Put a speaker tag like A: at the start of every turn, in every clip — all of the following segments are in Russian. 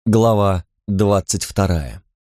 A: Глава 22.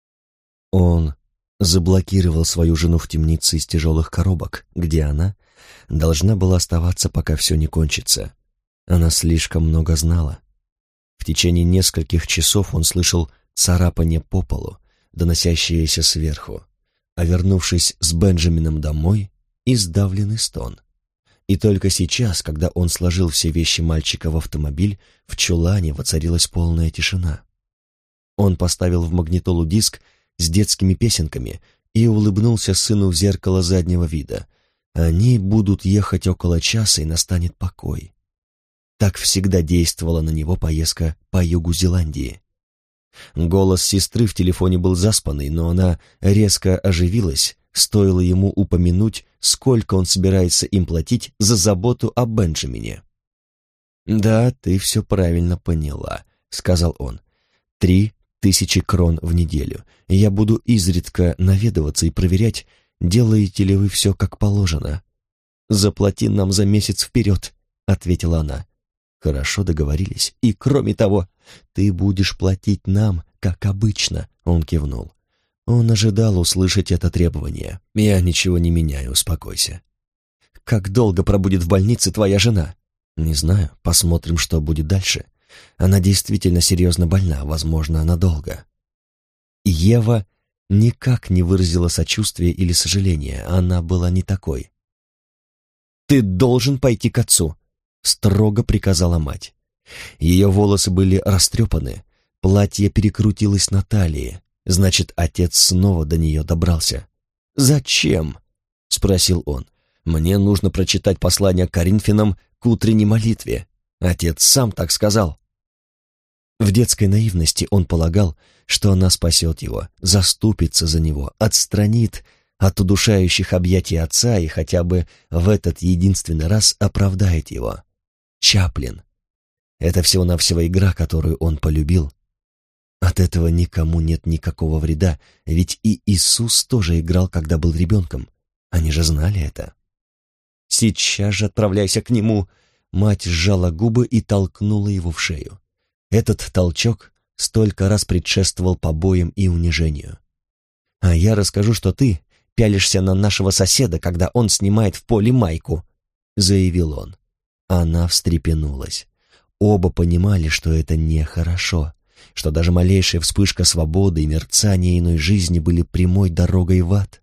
A: Он заблокировал свою жену в темнице из тяжелых коробок, где она должна была оставаться, пока все не кончится. Она слишком много знала. В течение нескольких часов он слышал царапание по полу, доносящееся сверху, а вернувшись с Бенджамином домой, издавленный стон. И только сейчас, когда он сложил все вещи мальчика в автомобиль, в чулане воцарилась полная тишина. Он поставил в магнитолу диск с детскими песенками и улыбнулся сыну в зеркало заднего вида. Они будут ехать около часа, и настанет покой. Так всегда действовала на него поездка по югу Зеландии. Голос сестры в телефоне был заспанный, но она резко оживилась, стоило ему упомянуть, сколько он собирается им платить за заботу о Бенджамине. «Да, ты все правильно поняла», — сказал он. 3000 крон в неделю. Я буду изредка наведываться и проверять, делаете ли вы все как положено. «Заплати нам за месяц вперед», — ответила она. «Хорошо, договорились. И кроме того, ты будешь платить нам, как обычно», — он кивнул. Он ожидал услышать это требование. «Я ничего не меняю, успокойся». «Как долго пробудет в больнице твоя жена?» «Не знаю, посмотрим, что будет дальше. Она действительно серьезно больна, возможно, надолго». Ева никак не выразила сочувствия или сожаления, она была не такой. «Ты должен пойти к отцу», — строго приказала мать. Ее волосы были растрепаны, платье перекрутилось на талии, значит, отец снова до нее добрался. «Зачем?» — спросил он. «Мне нужно прочитать послание Коринфянам к утренней молитве. Отец сам так сказал». В детской наивности он полагал, что она спасет его, заступится за него, отстранит от удушающих объятий отца и хотя бы в этот единственный раз оправдает его. Чаплин. Это всего-навсего игра, которую он полюбил. От этого никому нет никакого вреда, ведь и Иисус тоже играл, когда был ребенком. Они же знали это. «Сейчас же отправляйся к нему!» Мать сжала губы и толкнула его в шею. Этот толчок столько раз предшествовал побоям и унижению. «А я расскажу, что ты пялишься на нашего соседа, когда он снимает в поле майку», — заявил он. Она встрепенулась. Оба понимали, что это нехорошо, что даже малейшая вспышка свободы и мерцание иной жизни были прямой дорогой в ад.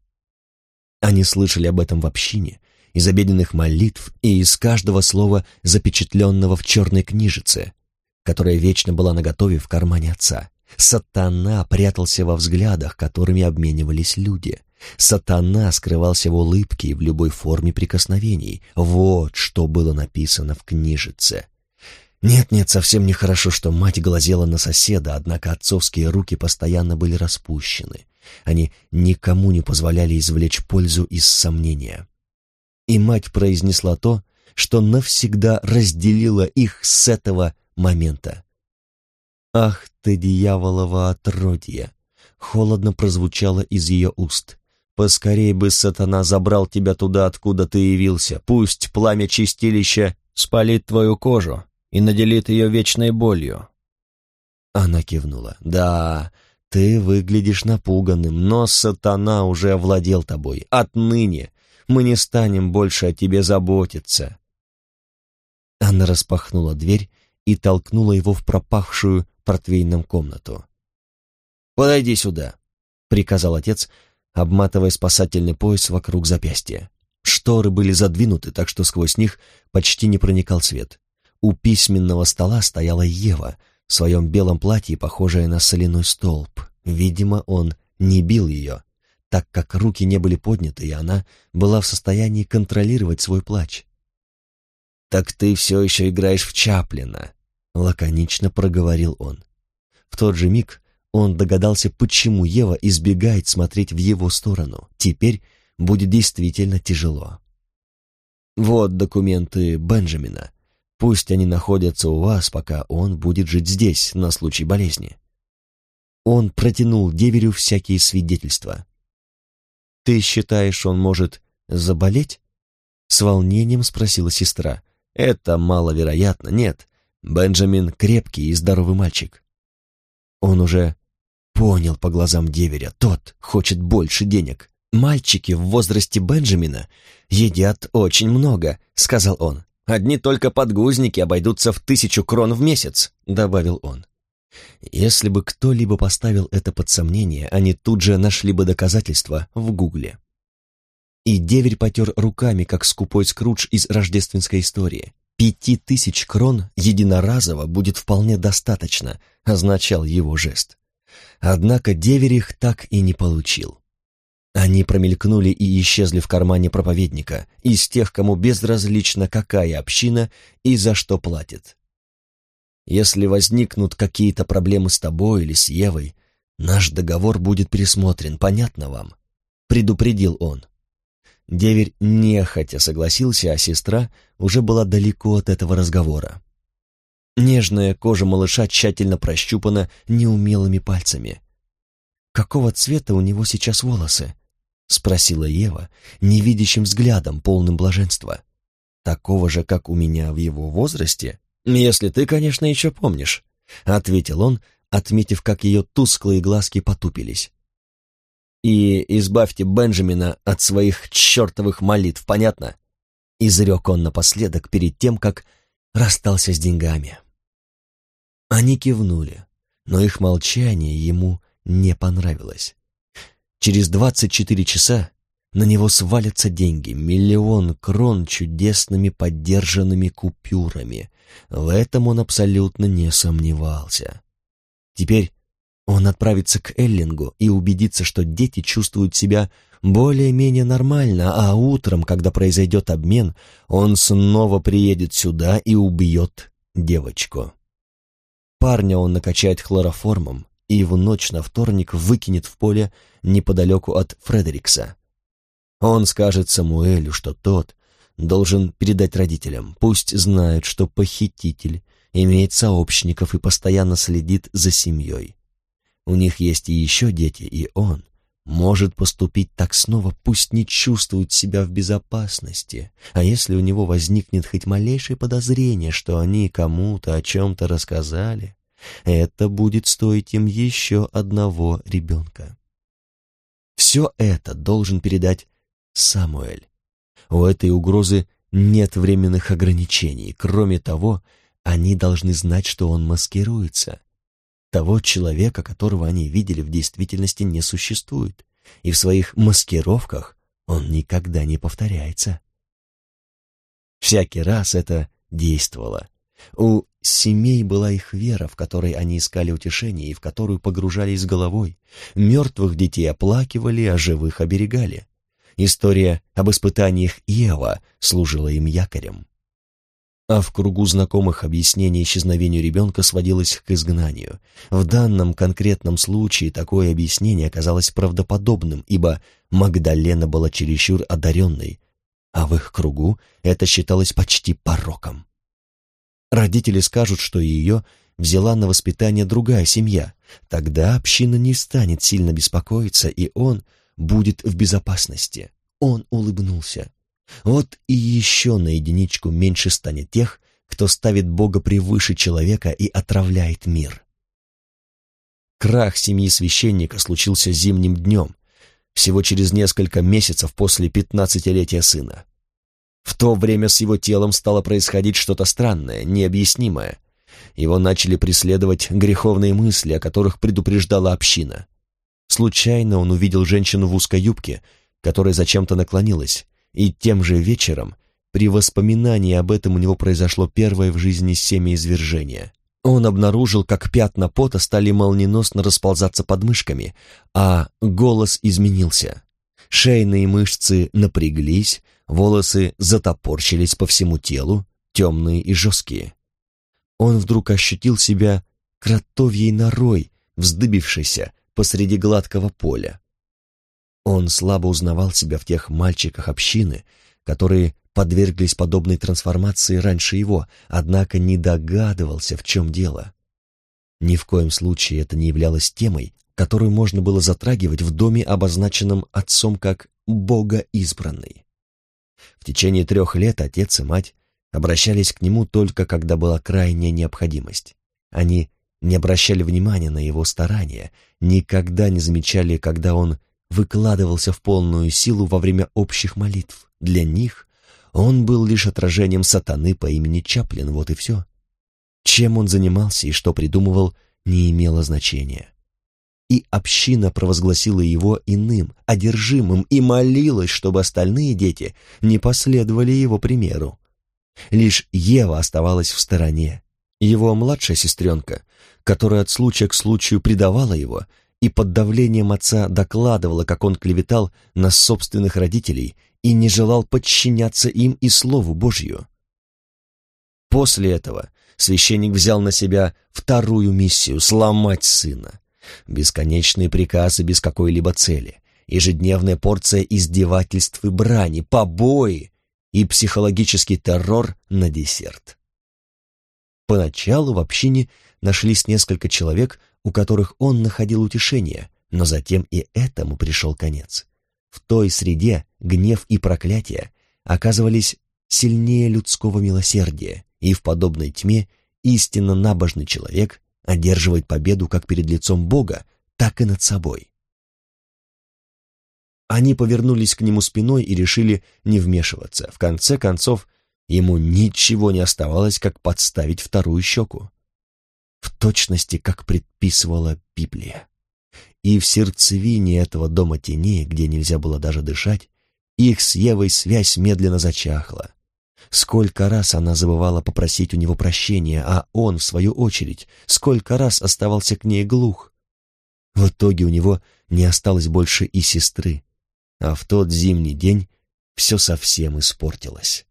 A: Они слышали об этом в общине, из обеденных молитв и из каждого слова, запечатленного в черной книжице, которая вечно была наготове в кармане отца. Сатана прятался во взглядах, которыми обменивались люди. Сатана скрывался в улыбке и в любой форме прикосновений. Вот что было написано в книжице. Нет, совсем нехорошо, что мать глазела на соседа, однако отцовские руки постоянно были распущены. Они никому не позволяли извлечь пользу из сомнения. И мать произнесла то, что навсегда разделило их с этого момента. «Ах ты, дьяволово отродье!» Холодно прозвучало из ее уст. «Поскорей бы сатана забрал тебя туда, откуда ты явился. Пусть пламя чистилища спалит твою кожу и наделит ее вечной болью». Она кивнула. «Да, ты выглядишь напуганным, но сатана уже овладел тобой. Отныне мы не станем больше о тебе заботиться». Она распахнула дверь и толкнула его в пропахшую портвейном комнату. «Подойди сюда», — приказал отец, обматывая спасательный пояс вокруг запястья. Шторы были задвинуты, так что сквозь них почти не проникал свет. У письменного стола стояла Ева в своем белом платье, похожее на соляной столб. Видимо, он не бил ее, так как руки не были подняты, и она была в состоянии контролировать свой плач. «Так ты все еще играешь в Чаплина», — лаконично проговорил он. В тот же миг он догадался, почему Ева избегает смотреть в его сторону. Теперь будет действительно тяжело. «Вот документы Бенджамина. Пусть они находятся у вас, пока он будет жить здесь, на случай болезни». Он протянул деверю всякие свидетельства. «Ты считаешь, он может заболеть?» С волнением спросила сестра. «Это маловероятно, нет. Бенджамин крепкий и здоровый мальчик». Он уже понял по глазам деверя, тот хочет больше денег. «Мальчики в возрасте Бенджамина едят очень много», — сказал он. «Одни только подгузники обойдутся в 1000 крон в месяц», — добавил он. Если бы кто-либо поставил это под сомнение, они тут же нашли бы доказательства в Гугле. И деверь потер руками, как скупой Скрудж из рождественской истории. 5000 крон единоразово будет вполне достаточно, означал его жест. Однако деверь их так и не получил. Они промелькнули и исчезли в кармане проповедника, из тех, кому безразлична, какая община и за что платит. «Если возникнут какие-то проблемы с тобой или с Евой, наш договор будет пересмотрен, понятно вам?» — предупредил он. Деверь нехотя согласился, а сестра уже была далеко от этого разговора. Нежная кожа малыша тщательно прощупана неумелыми пальцами. «Какого цвета у него сейчас волосы?» — спросила Ева, невидящим взглядом, полным блаженства. «Такого же, как у меня в его возрасте? Если ты, конечно, еще помнишь», — ответил он, отметив, как ее тусклые глазки потупились. «И избавьте Бенджамина от своих чертовых молитв, понятно?» — изрек он напоследок перед тем, как расстался с деньгами. Они кивнули, но их молчание ему не понравилось. Через 24 часа на него свалятся деньги, 1 000 000 крон чудесными поддержанными купюрами. В этом он абсолютно не сомневался. Теперь он отправится к Эллингу и убедится, что дети чувствуют себя более-менее нормально, а утром, когда произойдет обмен, он снова приедет сюда и убьет девочку. Парня он накачает хлороформом и в ночь на вторник выкинет в поле неподалеку от Фредерикса. Он скажет Самуэлю, что тот должен передать родителям, пусть знают, что похититель имеет сообщников и постоянно следит за семьей. У них есть и еще дети, и он может поступить так снова, пусть не чувствует себя в безопасности. А если у него возникнет хоть малейшее подозрение, что они кому-то о чем-то рассказали, это будет стоить им еще одного ребенка. Все это должен передать Самуэль. У этой угрозы нет временных ограничений. Кроме того, они должны знать, что он маскируется. Того человека, которого они видели, в действительности не существует, и в своих маскировках он никогда не повторяется. Всякий раз это действовало. У семей была их вера, в которой они искали утешение и в которую погружались с головой. Мертвых детей оплакивали, а живых оберегали. История об испытаниях Иова служила им якорем. А в кругу знакомых объяснение исчезновению ребенка сводилось к изгнанию. В данном конкретном случае такое объяснение оказалось правдоподобным, ибо Магдалена была чересчур одаренной, а в их кругу это считалось почти пороком. Родители скажут, что ее взяла на воспитание другая семья, тогда община не станет сильно беспокоиться, и он будет в безопасности. Он улыбнулся. Вот и еще на единичку меньше станет тех, кто ставит Бога превыше человека и отравляет мир. Крах семьи священника случился зимним днем, всего через несколько месяцев после 15-летия сына. В то время с его телом стало происходить что-то странное, необъяснимое. Его начали преследовать греховные мысли, о которых предупреждала община. Случайно он увидел женщину в узкой юбке, которая зачем-то наклонилась, и тем же вечером, при воспоминании об этом, у него произошло первое в жизни семяизвержение. Он обнаружил, как пятна пота стали молниеносно расползаться под мышками, а голос изменился. Шейные мышцы напряглись, волосы затопорщились по всему телу, темные и жесткие. Он вдруг ощутил себя кротовьей норой, вздыбившейся посреди гладкого поля. Он слабо узнавал себя в тех мальчиках общины, которые подверглись подобной трансформации раньше его, однако не догадывался, в чем дело. Ни в коем случае это не являлось темой, которую можно было затрагивать в доме, обозначенном отцом как «богоизбранный». В течение 3 лет отец и мать обращались к нему только когда была крайняя необходимость. Они не обращали внимания на его старания, никогда не замечали, когда он выкладывался в полную силу во время общих молитв. Для них он был лишь отражением сатаны по имени Чаплин, вот и все. Чем он занимался и что придумывал, не имело значения. И община провозгласила его иным, одержимым, и молилась, чтобы остальные дети не последовали его примеру. Лишь Ева оставалась в стороне. Его младшая сестренка, которая от случая к случаю предавала его и под давлением отца докладывала, как он клеветал на собственных родителей и не желал подчиняться им и Слову Божью. После этого священник взял на себя вторую миссию — сломать сына. Бесконечные приказы без какой-либо цели, ежедневная порция издевательств и брани, побои и психологический террор на десерт. Поначалу в общине нашлись несколько человек, у которых он находил утешение, но затем и этому пришел конец. В той среде гнев и проклятие оказывались сильнее людского милосердия, и в подобной тьме истинно набожный человек одерживает победу как перед лицом Бога, так и над собой. Они повернулись к нему спиной и решили не вмешиваться. В конце концов, ему ничего не оставалось, как подставить вторую щеку. В точности, как предписывала Библия. И в сердцевине этого дома теней, где нельзя было даже дышать, их с Евой связь медленно зачахла. Сколько раз она забывала попросить у него прощения, а он, в свою очередь, сколько раз оставался к ней глух. В итоге у него не осталось больше и сестры, а в тот зимний день все совсем испортилось.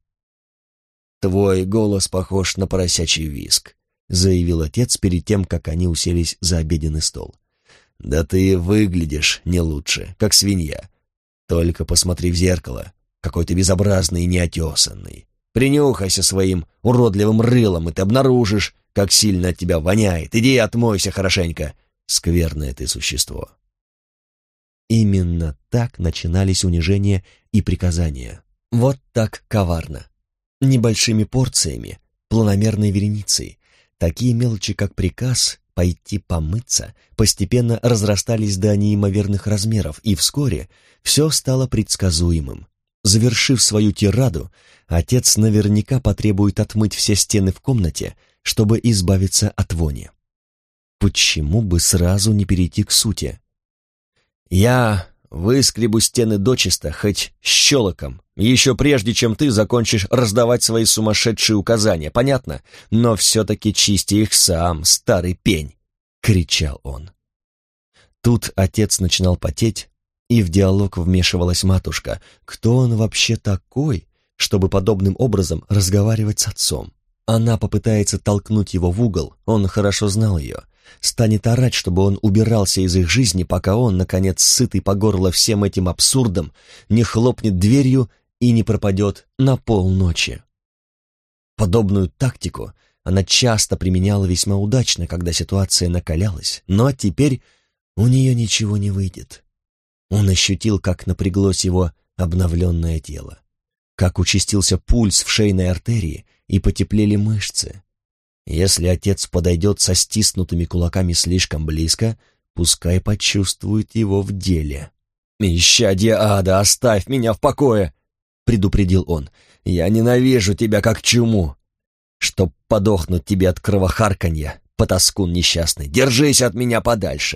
A: «Твой голос похож на поросячий визг», — заявил отец перед тем, как они уселись за обеденный стол. «Да ты выглядишь не лучше, как свинья. Только посмотри в зеркало, какой ты безобразный и неотесанный. Принюхайся своим уродливым рылом, и ты обнаружишь, как сильно от тебя воняет. Иди отмойся хорошенько, скверное ты существо». Именно так начинались унижения и приказания. Вот так коварно. Небольшими порциями, планомерной вереницей. Такие мелочи, как приказ пойти помыться, постепенно разрастались до неимоверных размеров, и вскоре все стало предсказуемым. Завершив свою тираду, отец наверняка потребует отмыть все стены в комнате, чтобы избавиться от вони. Почему бы сразу не перейти к сути? «Я выскребу стены дочисто, хоть щелоком, еще прежде, чем ты закончишь раздавать свои сумасшедшие указания, понятно? Но все-таки чисти их сам, старый пень!» — кричал он. Тут отец начинал потеть, и в диалог вмешивалась матушка. Кто он вообще такой, чтобы подобным образом разговаривать с отцом? Она попытается толкнуть его в угол, он хорошо знал ее. Станет орать, чтобы он убирался из их жизни, пока он, наконец, сытый по горло всем этим абсурдом, не хлопнет дверью и не пропадет на полночи. Подобную тактику она часто применяла весьма удачно, когда ситуация накалялась, но теперь у нее ничего не выйдет. Он ощутил, как напряглось его обновленное тело, как участился пульс в шейной артерии и потеплели мышцы. Если отец подойдет со стиснутыми кулаками слишком близко, пускай почувствует его в деле. «Исчадье ада, оставь меня в покое!» — предупредил он. «Я ненавижу тебя как чуму! Чтоб подохнуть тебе от кровохарканья, потаскун несчастный, держись от меня подальше!»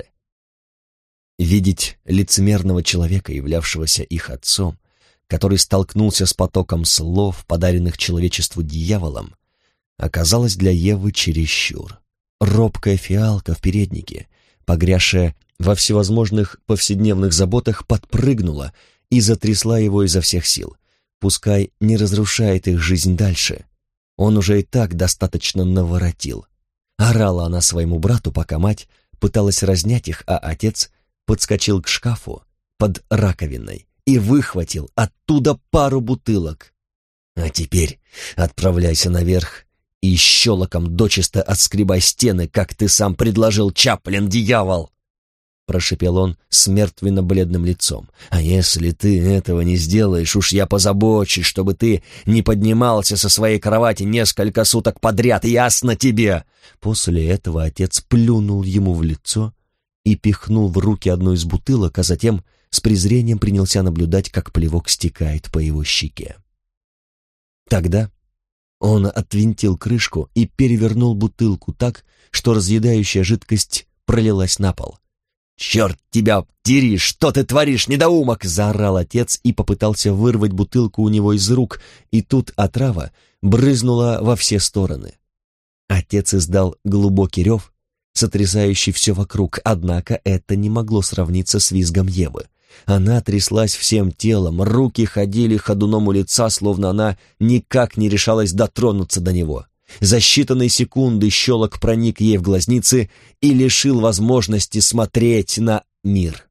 A: Видеть лицемерного человека, являвшегося их отцом, который столкнулся с потоком слов, подаренных человечеству дьяволом, оказалось для Евы чересчур. Робкая фиалка в переднике, погрязшая во всевозможных повседневных заботах, подпрыгнула и затрясла его изо всех сил. Пускай не разрушает их жизнь дальше. Он уже и так достаточно наворотил. Орала она своему брату, пока мать пыталась разнять их, а отец подскочил к шкафу под раковиной и выхватил оттуда пару бутылок. «А теперь отправляйся наверх и щелоком дочисто отскребай стены, как ты сам предложил, Чаплин, дьявол!» прошепел он с мертвенно-бледным лицом. «А если ты этого не сделаешь, уж я позабочусь, чтобы ты не поднимался со своей кровати несколько суток подряд, ясно тебе?» После этого отец плюнул ему в лицо и пихнул в руки одну из бутылок, а затем с презрением принялся наблюдать, как плевок стекает по его щеке. Тогда он отвинтил крышку и перевернул бутылку так, что разъедающая жидкость пролилась на пол. «Черт тебя дери! Что ты творишь, недоумок!» — заорал отец и попытался вырвать бутылку у него из рук, и тут отрава брызнула во все стороны. Отец издал глубокий рев, сотрясающий все вокруг, однако это не могло сравниться с визгом Евы. Она тряслась всем телом, руки ходили ходуном у лица, словно она никак не решалась дотронуться до него. За считанные секунды щелок проник ей в глазницы и лишил возможности смотреть на мир.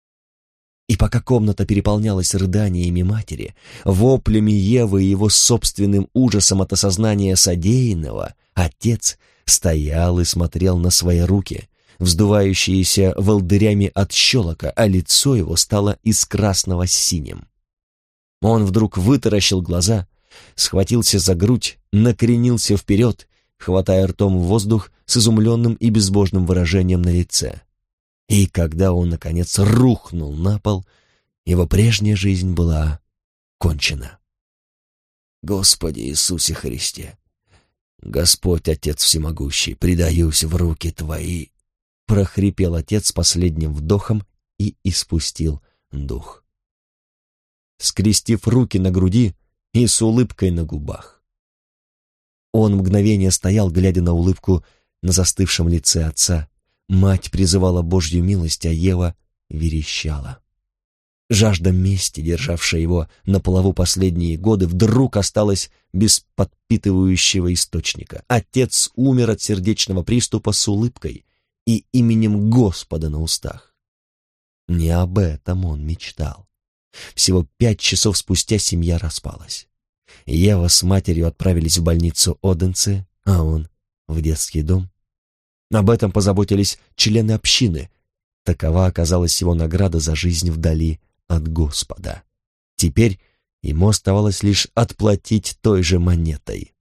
A: И пока комната переполнялась рыданиями матери, воплями Евы и его собственным ужасом от осознания содеянного, отец стоял и смотрел на свои руки, вздувающиеся волдырями от щелока, а лицо его стало из красного с синим. Он вдруг вытаращил глаза, схватился за грудь, накренился вперед, хватая ртом воздух с изумленным и безбожным выражением на лице. И когда он, наконец, рухнул на пол, его прежняя жизнь была кончена. «Господи Иисусе Христе! Господь, Отец Всемогущий, предаюсь в руки Твои!» — прохрипел отец с последним вдохом и испустил дух. Скрестив руки на груди и с улыбкой на губах, он мгновение стоял, глядя на улыбку на застывшем лице отца. Мать призывала Божью милость, а Ева верещала. Жажда мести, державшая его на плаву последние годы, вдруг осталась без подпитывающего источника. Отец умер от сердечного приступа с улыбкой и именем Господа на устах. Не об этом он мечтал. Всего 5 часов спустя семья распалась. Ева с матерью отправились в больницу Оденце, а он в детский дом. Об этом позаботились члены общины. Такова оказалась его награда за жизнь вдали от Господа. Теперь ему оставалось лишь отплатить той же монетой.